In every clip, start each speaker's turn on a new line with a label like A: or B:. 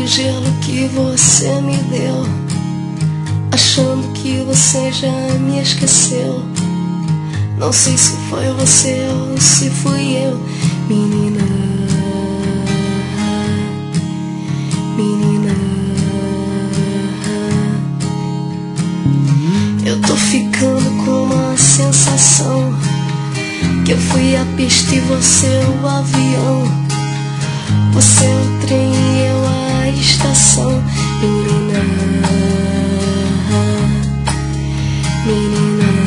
A: do gelo que você me deu, achando que você já me esqueceu. Não sei se foi você ou se fui eu, menina, menina. Eu tô ficando com uma sensação que eu fui a pista e você o avião. Você é o trem e eu a estação, menina, menina.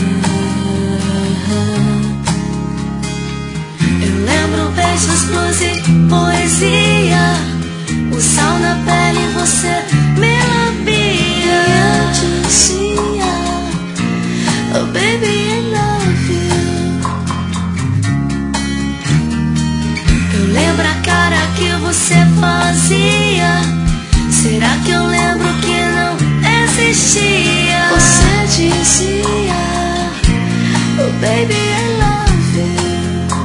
B: Eu lembro beijos, blues e poesia, o sal na pele e você me lambia.
A: Eu dizia, oh baby I love you.
B: Eu lembro a cara que você fazia, será que eu lembro que não existia?
A: Você dizia, oh baby I love you.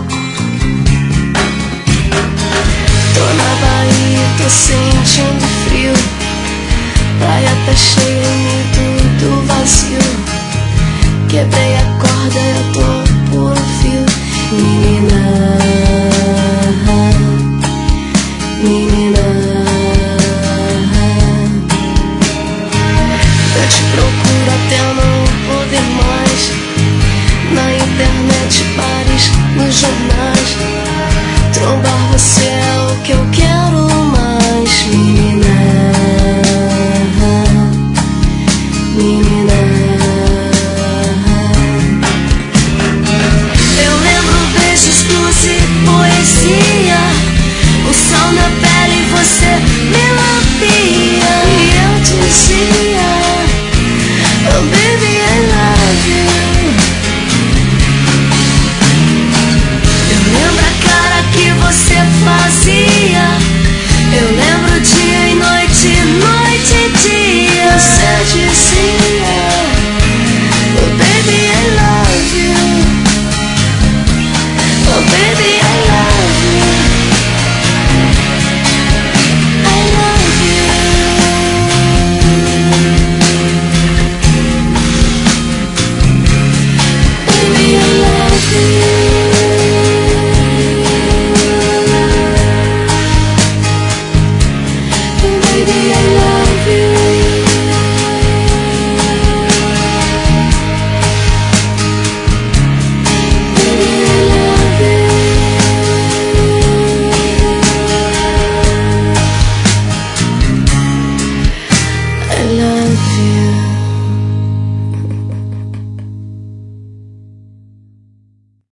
A: Tô na Bahia, tô sentindo frio, praia tá cheia e tudo vazio. Quebrei a corda, eu tô por um fio, menina, menina. Eu te procuro até não poder mais, na internet, bares, nos jornais. Trombar você é o que eu quero mais, menina, menina.
B: Eu lembro beijos, blues e poesia, o sol na pele e você me lambia.
A: E eu dizia, oh baby I love you.
B: Eu lembro a cara que você fazia, eu lembro dia e noite, noite e dia.
A: Você dizia, oh baby I love you. Oh baby I love you. I love you. Baby I love you.